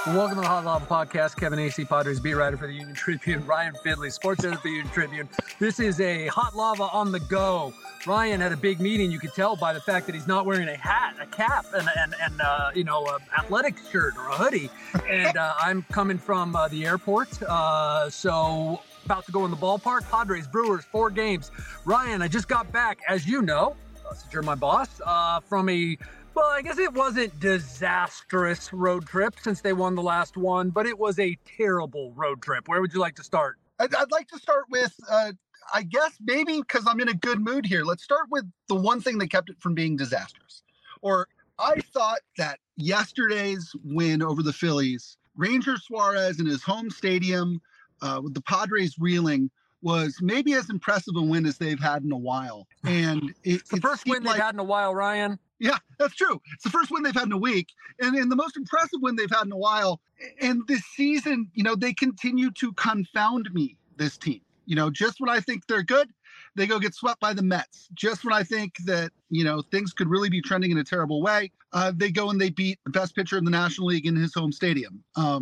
Welcome to the Hot Lava Podcast. Kevin Acee, Padres beat writer for the Union Tribune. Ryan Fidley, sports editor for the Union Tribune. This is a Hot Lava on the go. Ryan had a big meeting. You could tell by the fact that he's not wearing a hat, a cap, and athletic shirt or a hoodie. And I'm coming from the airport, so about to go in the ballpark. Padres, Brewers, 4 games. Ryan, I just got back, as you know, since you're my boss, from well, I guess it wasn't disastrous road trip since they won the last one, but it was a terrible road trip. Where would you like to start? I'd like to start with, I guess maybe because I'm in a good mood here. Let's start with the one thing that kept it from being disastrous. Or I thought that yesterday's win over the Phillies, Ranger Suarez in his home stadium with the Padres reeling, was maybe as impressive a win as they've had in a while. And it's the first win they've had in a while, Ryan. Yeah, that's true. It's the first win they've had in a week and the most impressive win they've had in a while. And this season, they continue to confound me, this team. Just when I think they're good, they go get swept by the Mets. Just when I think that, things could really be trending in a terrible way, they go and they beat the best pitcher in the National League in his home stadium.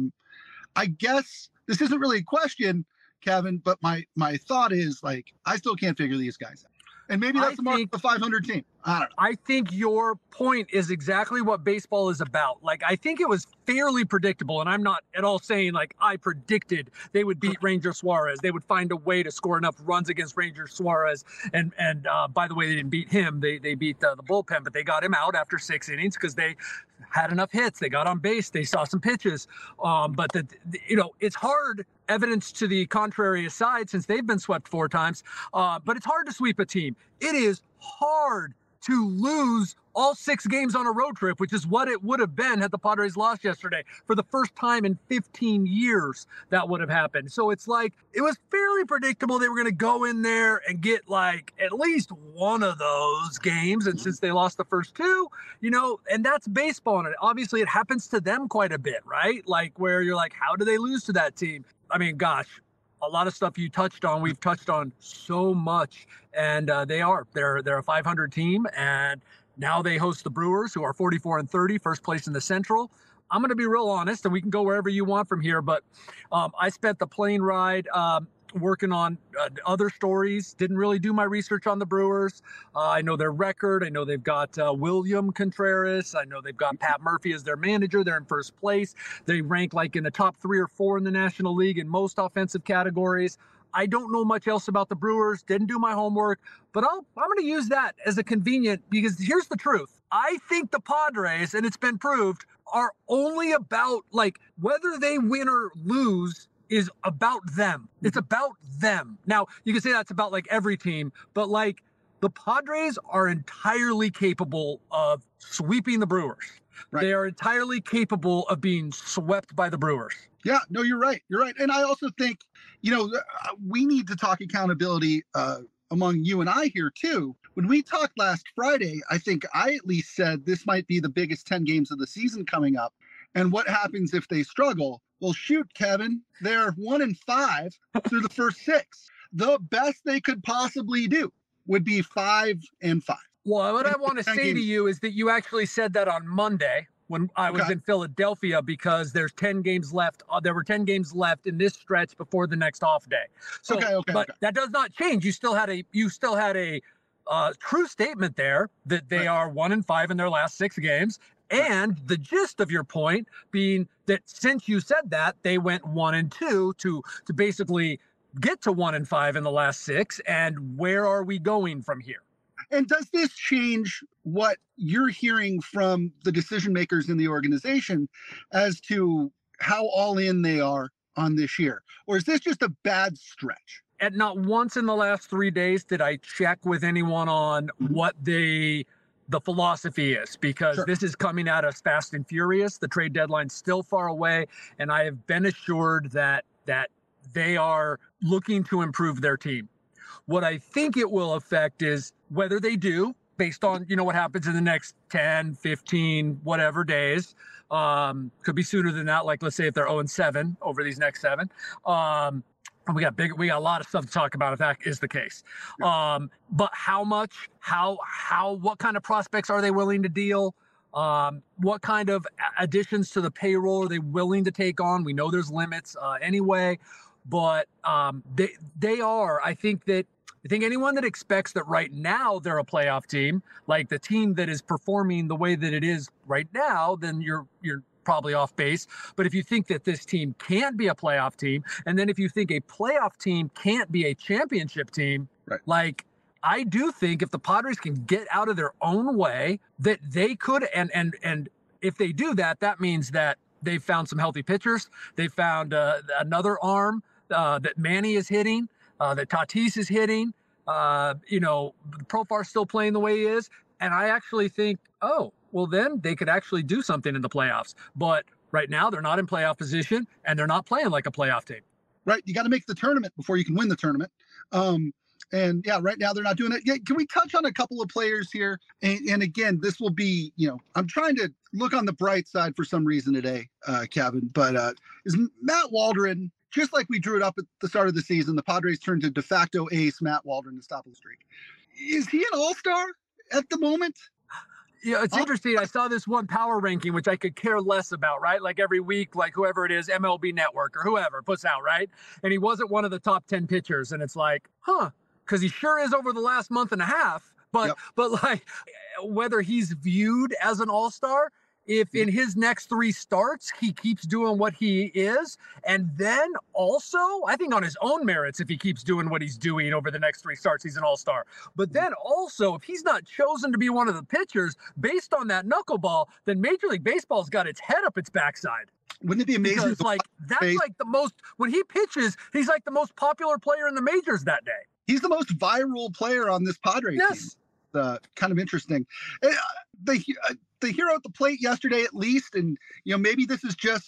I guess this isn't really a question, Kevin, but my thought is, I still can't figure these guys out. And maybe that's the mark of the 500 team. I don't know. I think your point is exactly what baseball is about. I think it was fairly predictable, and I'm not at all saying I predicted they would beat Ranger Suarez. They would find a way to score enough runs against Ranger Suarez. And by the way, they didn't beat him. They beat the bullpen, but they got him out after 6 innings because they had enough hits. They got on base. They saw some pitches. But it's hard. Evidence to the contrary aside, since they've been swept 4 times, but it's hard to sweep a team. It is hard to lose all 6 games on a road trip, which is what it would have been had the Padres lost yesterday. For the first time in 15 years, that would have happened. So it's it was fairly predictable they were going to go in there and get at least one of those games. And since they lost the first 2, and that's baseball. And obviously it happens to them quite a bit, right? Where you're how do they lose to that team? I mean, gosh, a lot of stuff you touched on, we've touched on so much, and they're a 500 team, and now they host the Brewers, who are 44-30, first place in the Central. I'm going to be real honest, and we can go wherever you want from here, but I spent the plane ride working on other stories, didn't really do my research on the Brewers. I know their record. I know they've got William Contreras. I know they've got Pat Murphy as their manager. They're in first place. They rank in the top 3 or 4 in the National League in most offensive categories. I don't know much else about the Brewers, didn't do my homework, but I'm going to use that as a convenient, because here's the truth. I think the Padres, and it's been proved, are only about whether they win or lose is about them. It's about them. Now, you can say that's about every team, but the Padres are entirely capable of sweeping the Brewers. Right. They are entirely capable of being swept by the Brewers. Yeah, no, you're right. You're right. And I also think, we need to talk accountability among you and I here too. When we talked last Friday, I think I at least said this might be the biggest 10 games of the season coming up. And what happens if they struggle? Well, shoot, Kevin, they're 1-5 through the first 6. The best they could possibly do would be 5-5. Well, what I want to say to you is that you actually said that on Monday when I was in Philadelphia, because there's 10 games left. There were 10 games left in this stretch before the next off day. So, but that does not change. You still had a true statement there that they are 1-5 in their last 6 games. And the gist of your point being that since you said that, they went 1-2 to basically get to 1-5 in the last 6. And where are we going from here? And does this change what you're hearing from the decision makers in the organization as to how all in they are on this year? Or is this just a bad stretch? And not once in the last 3 days did I check with anyone on what the philosophy is, because this is coming at us fast and furious. The trade deadline's still far away, and I have been assured that they are looking to improve their team. What I think it will affect is whether they do, based on, what happens in the next 10, 15, whatever days. Could be sooner than that. Let's say if they're 0-7 over these next 7. We got a lot of stuff to talk about if that is the case. But how much, what kind of prospects are they willing to deal? What kind of additions to the payroll are they willing to take on? We know there's limits anyway, but they are. I think anyone that expects that right now they're a playoff team, like the team that is performing the way that it is right now, then you're probably off base. But if you think that this team can't be a playoff team, and then if you think a playoff team can't be a championship team, right. Like I do think if the Padres can get out of their own way, that they could, and if they do that, that means that they've found some healthy pitchers. They found another arm that Manny is hitting, that Tatis is hitting. Profar's still playing the way he is. And I actually think, oh, well, then they could actually do something in the playoffs. But right now, they're not in playoff position, and they're not playing like a playoff team. Right. You got to make the tournament before you can win the tournament. And yeah, right now they're not doing it. Yeah, can we touch on a couple of players here? And again, this will be, I'm trying to look on the bright side for some reason today, Kevin, but is Matt Waldron, just like we drew it up at the start of the season, the Padres turned to de facto ace Matt Waldron to stop the streak. Is he an all-star at the moment? Yeah, it's interesting. I saw this one power ranking, which I could care less about, right? Like every week, like whoever it is, MLB Network or whoever puts out, right? And he wasn't one of the top 10 pitchers. And it's like, because he sure is over the last month and a half. But like whether he's viewed as an all-star, if in his next 3 starts, he keeps doing what he is. And then also, I think on his own merits, if he keeps doing what he's doing over the next 3 starts, he's an all-star. But then also, if he's not chosen to be one of the pitchers based on that knuckleball, then Major League Baseball's got its head up its backside. Wouldn't it be amazing? Because that's like the most, when he pitches, he's like the most popular player in the majors that day. He's the most viral player on this Padres team. Kind of interesting. The hero at the plate yesterday, at least, and maybe this is just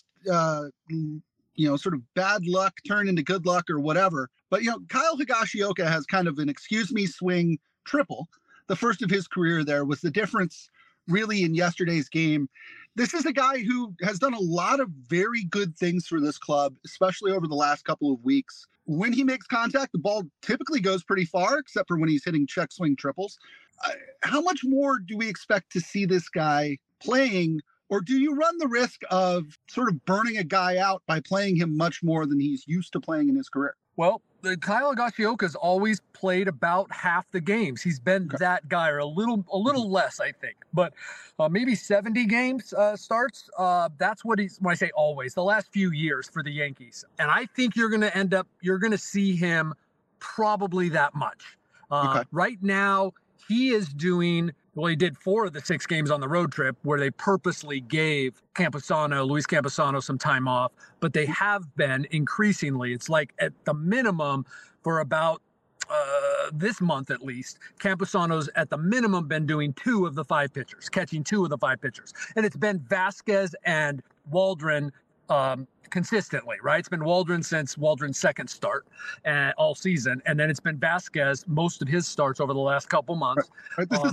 sort of bad luck turned into good luck or whatever. But Kyle Higashioka has kind of an excuse me swing triple. The first of his career there was the difference really in yesterday's game. This is a guy who has done a lot of very good things for this club, especially over the last couple of weeks. When he makes contact, the ball typically goes pretty far, except for when he's hitting check swing triples. How much more do we expect to see this guy playing, or do you run the risk of sort of burning a guy out by playing him much more than he's used to playing in his career? Well, Kyle Higashioka's always played about half the games. He's been that guy, or a little less, I think, but maybe 70 games starts. That's what when I say always, the last few years for the Yankees. And I think you're going to see him probably that much. Right now, he is doing, well, he did 4 of the 6 games on the road trip where they purposely gave Luis Campusano some time off, but they have been increasingly, it's like at the minimum for about this month at least, Campusano's at the minimum been doing 2 of the 5 pitchers, catching 2 of the 5 pitchers. And it's been Vasquez and Waldron consistently, right? It's been Waldron since Waldron's second start all season. And then it's been Vasquez most of his starts over the last couple months. Right. This is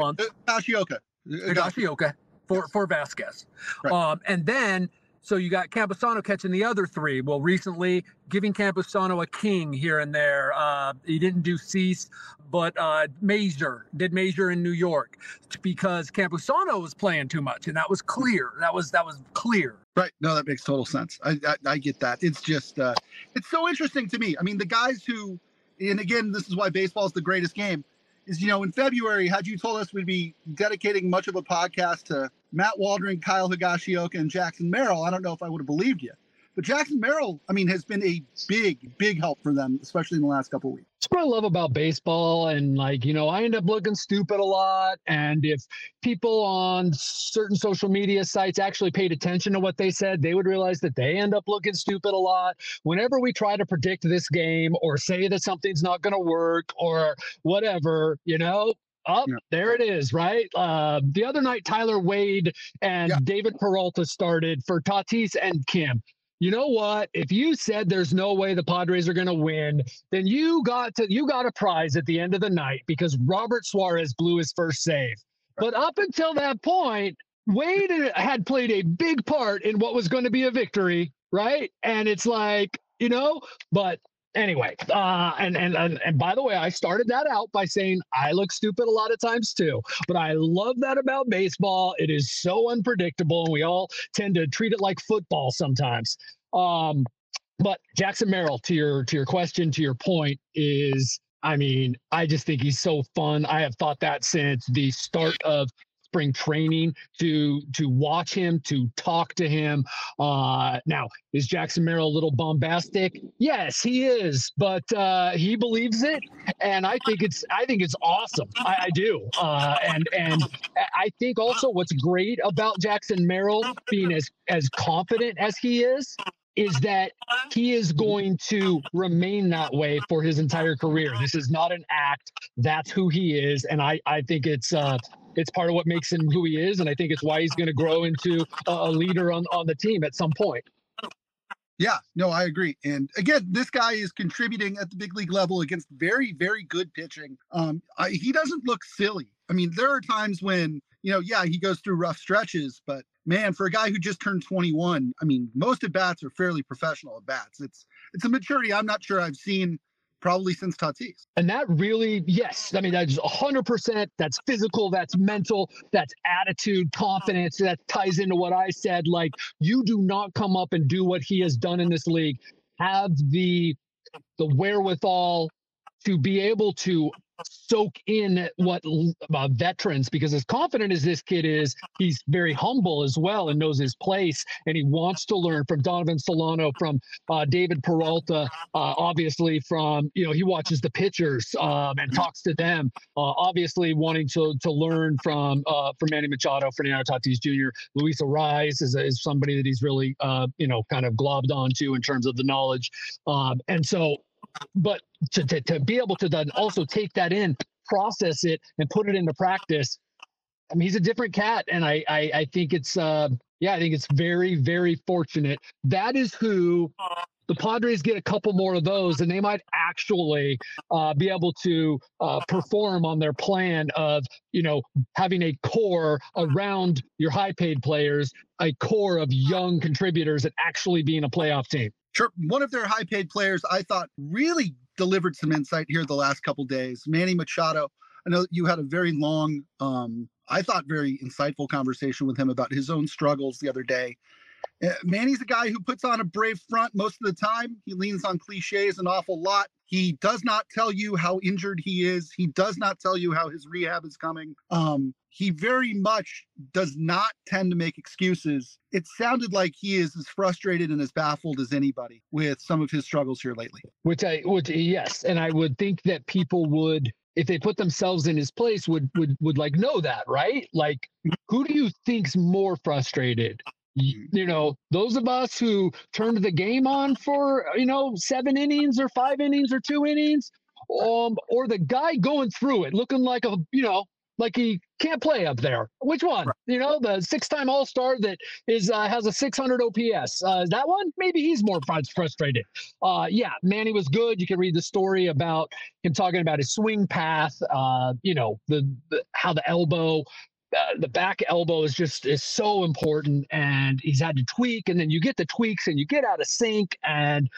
Higashioka for Vasquez. Right. And then, so you got Campusano catching the other 3. Well, recently giving Campusano a king here and there. He didn't do Cease, but Major in New York because Campusano was playing too much, and that was clear. That was clear. Right. No, that makes total sense. I get that. It's just it's so interesting to me. I mean, the guys who, and again, this is why baseball is the greatest game, is, in February, had you told us we'd be dedicating much of a podcast to Matt Waldron, Kyle Higashioka, and Jackson Merrill, I don't know if I would have believed you. But Jackson Merrill, has been a big help for them, especially in the last couple of weeks. That's what I love about baseball. And I end up looking stupid a lot. And if people on certain social media sites actually paid attention to what they said, they would realize that they end up looking stupid a lot. Whenever we try to predict this game or say that something's not going to work or whatever, there it is, right? The other night, Tyler Wade and David Peralta started for Tatis and Kim. You know what? If you said there's no way the Padres are going to win, then you got a prize at the end of the night because Robert Suarez blew his first save. But up until that point, Wade had played a big part in what was going to be a victory, right? And it's like, but Anyway, and by the way, I started that out by saying I look stupid a lot of times too, but I love that about baseball. It is so unpredictable, and we all tend to treat it like football sometimes. But Jackson Merrill, to your question, to your point, is, I mean, I just think he's so fun. I have thought that since the start of spring training, to watch him, to talk to him. Now, is Jackson Merrill a little bombastic? Yes, he is, but he believes it, and I think it's awesome. I do, and I think also what's great about Jackson Merrill being as confident as he is that he is going to remain that way for his entire career. This is not an act. That's who he is, and I think it's part of what makes him who he is, and I think it's why he's going to grow into a leader on the team at some point. Yeah, no, I agree. And again, this guy is contributing at the big league level against very, very good pitching. He doesn't look silly. I mean, there are times when, he goes through rough stretches, but man, for a guy who just turned 21, I mean, most at bats are fairly professional at bats. It's a maturity I'm not sure I've seen probably since Tatis. And that really, yes, I mean, that's 100%. That's physical, that's mental, that's attitude, confidence. That ties into what I said. Like, you do not come up and do what he has done in this league, have the wherewithal to be able to soak in what veterans, because as confident as this kid is, he's very humble as well and knows his place, and he wants to learn from Donovan Solano, from David Peralta, obviously from, he watches the pitchers and talks to them, obviously wanting to learn from Manny Machado, Fernando Tatis Jr. Luis Arraez is somebody that he's really kind of globbed onto in terms of the knowledge, and so but to be able to then also take that in, process it, and put it into practice, I mean, he's a different cat, and I think it's I think it's very, very fortunate. That is who the Padres get a couple more of those, and they might actually be able to perform on their plan of, having a core around your high-paid players, a core of young contributors, and actually being a playoff team. Sure. One of their high-paid players, I thought, really delivered some insight here the last couple of days. Manny Machado. I know you had a very long, I thought very insightful conversation with him about his own struggles the other day. Manny's a guy who puts on a brave front most of the time. He leans on cliches an awful lot. He does not tell you how injured he is. He does not tell you how his rehab is coming. He very much does not tend to make excuses. It sounded like he is as frustrated and as baffled as anybody with some of his struggles here lately. Yes. And I would think that people would, if they put themselves in his place, would like know that, right? Like, who do you think's more frustrated? Those of us who turned the game on for, 7 innings or 5 innings or 2 innings, or the guy going through it looking like like he can't play up there. Which one? Right. The 6-time All-Star that has a 600 OPS. That one? Maybe he's more frustrated. Manny was good. You can read the story about him talking about his swing path, how the elbow, the back elbow is so important, and he's had to tweak, and then you get the tweaks and you get out of sync, and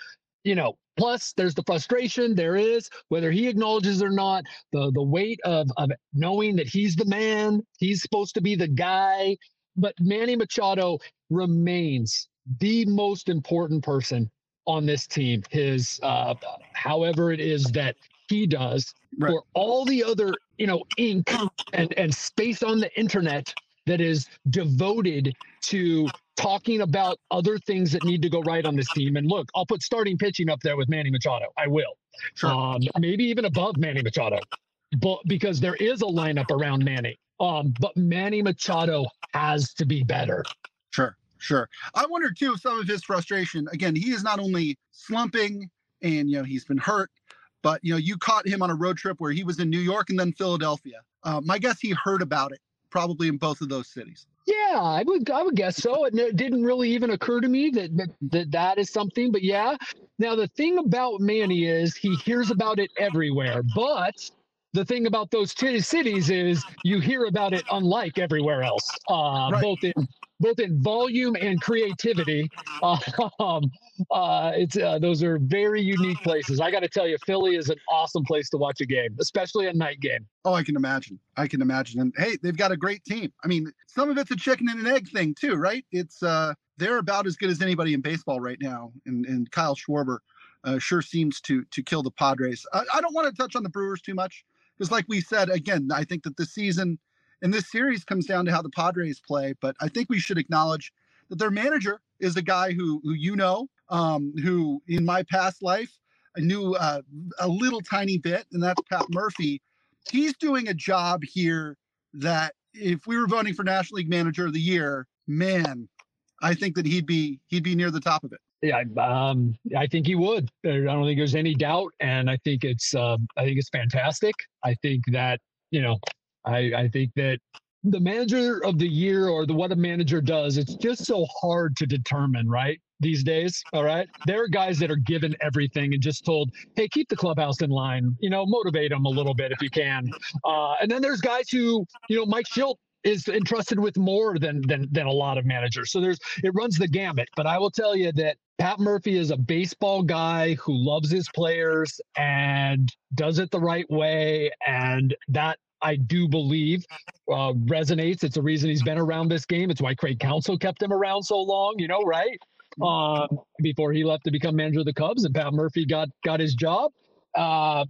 plus there's the frustration there is, whether he acknowledges or not, the weight of knowing that he's the man, he's supposed to be the guy. But Manny Machado remains the most important person on this team. His however it is that he does, right, for all the other ink and space on the internet that is devoted to talking about other things that need to go right on this team. And look, I'll put starting pitching up there with Manny Machado. I will. Sure. Maybe even above Manny Machado, but because there is a lineup around Manny. But Manny Machado has to be better. Sure. I wonder too, some of his frustration, again, he is not only slumping and, he's been hurt, but, you caught him on a road trip where he was in New York and then Philadelphia. My guess he heard about it probably in both of those cities. Yeah, I would guess so. It didn't really even occur to me that is something. But yeah, now the thing about Manny is he hears about it everywhere. But the thing about those cities is you hear about it unlike everywhere else, right, both in volume and creativity. It's those are very unique places. I got to tell you, Philly is an awesome place to watch a game, especially a night game. Oh, I can imagine. I can imagine. And hey, they've got a great team. I mean, some of it's a chicken and an egg thing too, right? It's they're about as good as anybody in baseball right now. And Kyle Schwarber sure seems to kill the Padres. I don't want to touch on the Brewers too much because, like we said, again, I think that this season and this series comes down to how the Padres play. But I think we should acknowledge that their manager is a guy who who in my past life I knew a little tiny bit, and that's Pat Murphy. He's doing a job here that if we were voting for National League Manager of the Year, man, I think that he'd be near the top of it. Yeah, I think he would. I don't think there's any doubt, and I think it's fantastic. I think that I think that the Manager of the Year or what a manager does, it's just so hard to determine, right? These days, all right? There are guys that are given everything and just told, hey, keep the clubhouse in line, motivate them a little bit if you can. And then there's guys who, Mike Schilt is entrusted with more than a lot of managers. So it runs the gamut. But I will tell you that Pat Murphy is a baseball guy who loves his players and does it the right way. And that, I do believe, resonates. It's a reason he's been around this game. It's why Craig Counsell kept him around so long, right? Before he left to become manager of the Cubs, and Pat Murphy got his job. How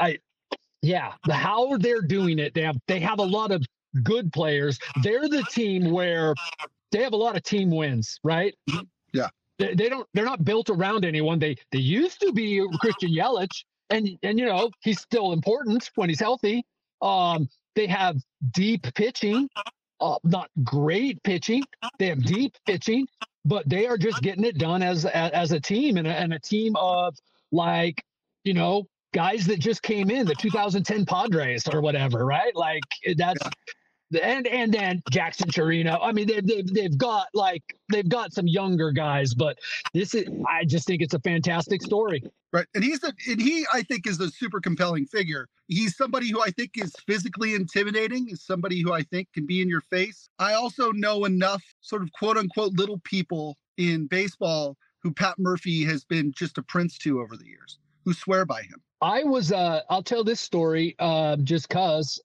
they're doing it, they have a lot of good players. They're the team where they have a lot of team wins, right? Yeah. They're not built around anyone. They used to be Christian Yelich, and he's still important when he's healthy. They have deep pitching, not great pitching. They have deep pitching, but they are just getting it done as a team and a team of guys that just came in, the 2010 Padres or whatever, right? Like that's and then Jackson Chirino. I mean, they've got some younger guys, but I just think it's a fantastic story. Right. And he I think is a super compelling figure. He's somebody who I think is physically intimidating, is somebody who I think can be in your face. I also know enough sort of quote unquote little people in baseball who Pat Murphy has been just a prince to over the years, who swear by him. I'll tell this story just because,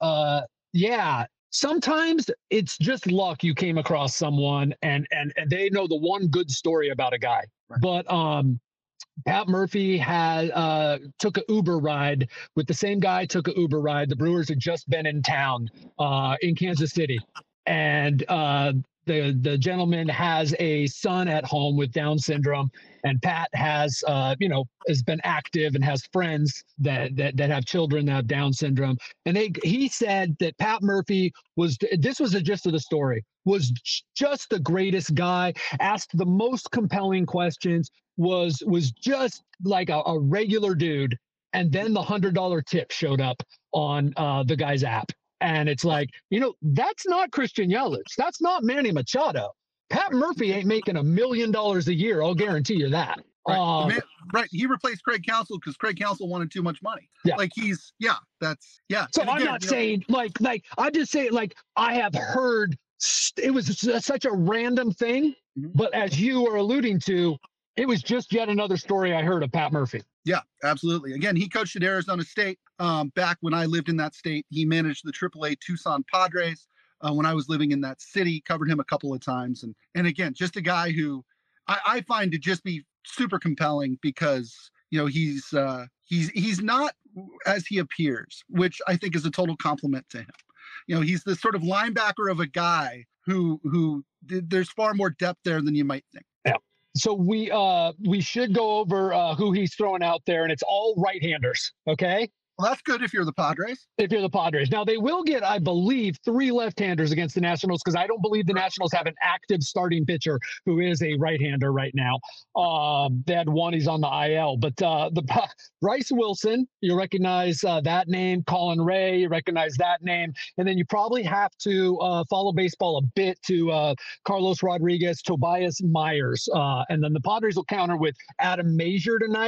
sometimes it's just luck you came across someone and they know the one good story about a guy. Right. But Pat Murphy took an Uber ride with the same guy. Took an Uber ride. The Brewers had just been in town in Kansas City, and the gentleman has a son at home with Down syndrome, and Pat has been active and has friends that have children that have Down syndrome. And he said that Pat Murphy was the gist of the story, was just the greatest guy, asked the most compelling questions, was just like a regular dude. And then the $100 tip showed up on the guy's app. And it's like, that's not Christian Yelich. That's not Manny Machado. Pat Murphy ain't making $1 million a year. I'll guarantee you that. Right. Right. He replaced Craig Counsell because Craig Counsell wanted too much money. Yeah. So I'm not saying I'm just saying I have heard it was such a random thing, but as you are alluding to, it was just yet another story I heard of Pat Murphy. Yeah, absolutely. Again, he coached at Arizona State back when I lived in that state. He managed the AAA Tucson Padres when I was living in that city, covered him a couple of times. And again, just a guy who I find to just be super compelling because, he's not as he appears, which I think is a total compliment to him. He's this sort of linebacker of a guy who there's far more depth there than you might think. Yeah. So we should go over who he's throwing out there, and it's all right-handers, okay? Well, that's good if you're the Padres. If you're the Padres. Now, they will get, I believe, 3 left-handers against the Nationals because I don't believe the Nationals have an active starting pitcher who is a right-hander right now. They had one, he's on the IL. But Bryce Wilson, you recognize that name. Colin Ray, you recognize that name. And then you probably have to follow baseball a bit to Carlos Rodriguez, Tobias Myers. And then the Padres will counter with Adam Mazier tonight.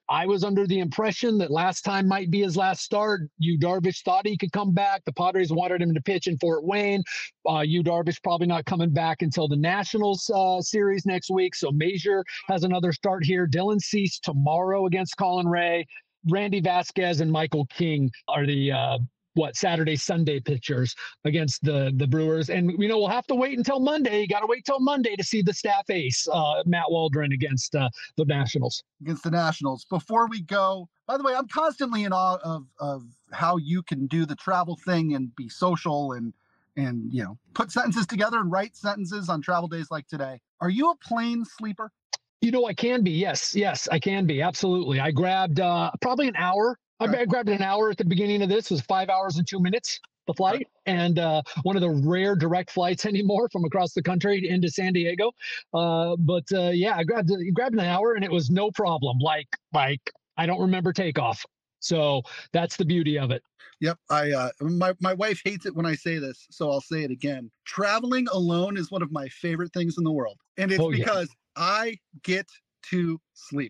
I was under the impression that last time might be his last start. Yu Darvish thought he could come back. The Padres wanted him to pitch in Fort Wayne. Yu Darvish probably not coming back until the Nationals series next week. So Major has another start here. Dylan Cease tomorrow against Colin Ray. Randy Vasquez and Michael King are the Saturday, Sunday pitchers against the Brewers. And, we'll have to wait until Monday. You got to wait till Monday to see the staff ace, Matt Waldron, against the Nationals. Against the Nationals. Before we go, by the way, I'm constantly in awe of how you can do the travel thing and be social and put sentences together and write sentences on travel days like today. Are you a plane sleeper? I can be. Yes, I can be. Absolutely. I grabbed probably an hour. I grabbed an hour at the beginning of this. It was 5 hours and 2 minutes, the flight, and one of the rare direct flights anymore from across the country into San Diego. I grabbed an hour, and it was no problem. Like I don't remember takeoff. So that's the beauty of it. Yep. My wife hates it when I say this, so I'll say it again. Traveling alone is one of my favorite things in the world, and it's because I get to sleep.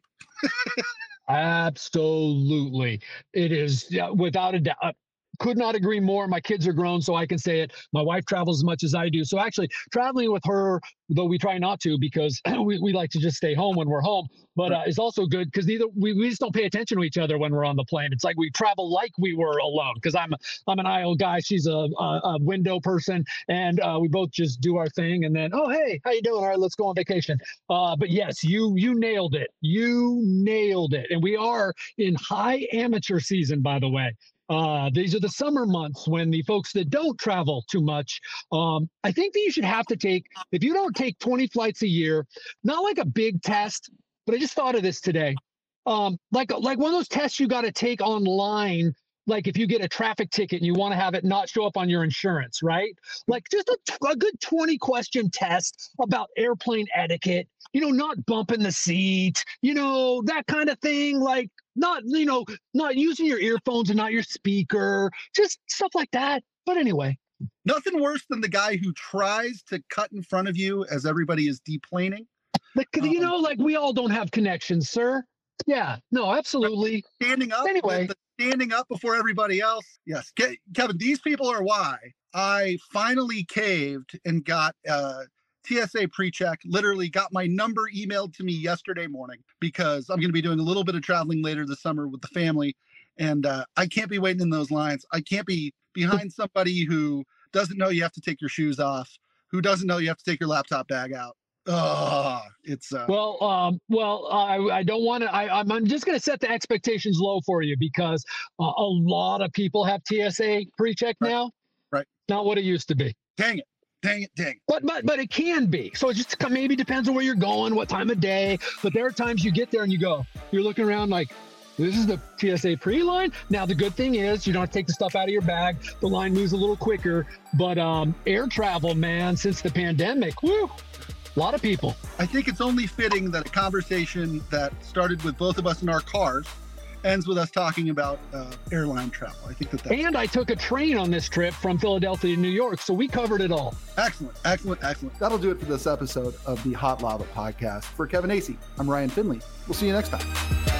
Absolutely. It is without a doubt. Could not agree more. My kids are grown, so I can say it. My wife travels as much as I do. So actually traveling with her, though we try not to because we like to just stay home when we're home, but it's also good because we just don't pay attention to each other when we're on the plane. It's like we travel like we were alone because I'm an aisle guy. She's a window person, and we both just do our thing. And then, oh, hey, how you doing? All right, let's go on vacation. But yes, you nailed it. You nailed it. And we are in high amateur season, by the way. These are the summer months when the folks that don't travel too much, I think that you should have to take, if you don't take 20 flights a year, not like a big test, but I just thought of this today. Like one of those tests you got to take online, like if you get a traffic ticket and you want to have it not show up on your insurance, right? Like just a good 20 question test about airplane etiquette, not bumping the seat, that kind of thing. Like, not using your earphones and not your speaker, just stuff like that. But anyway. Nothing worse than the guy who tries to cut in front of you as everybody is deplaning. Like, like we all don't have connections, sir. Yeah, no, absolutely. Standing up. Anyway. Standing up before everybody else. Yes. Kevin, these people are why I finally caved and got TSA pre-check, literally got my number emailed to me yesterday morning because I'm going to be doing a little bit of traveling later this summer with the family. And I can't be waiting in those lines. I can't be behind somebody who doesn't know you have to take your shoes off, who doesn't know you have to take your laptop bag out. It's I don't want to. I'm just going to set the expectations low for you because a lot of people have TSA pre-check now. Right. Not what it used to be. Dang it. But it can be. So it just maybe depends on where you're going, what time of day. But there are times you get there and you're looking around like, this is the TSA pre-line. Now, the good thing is you don't have to take the stuff out of your bag. The line moves a little quicker. But air travel, man, since the pandemic, woo, a lot of people. I think it's only fitting that a conversation that started with both of us in our cars ends with us talking about airline travel. I think that's... And I took a train on this trip from Philadelphia to New York, so we covered it all. Excellent. That'll do it for this episode of the Hot Lava Podcast. For Kevin Acee, I'm Ryan Finley. We'll see you next time.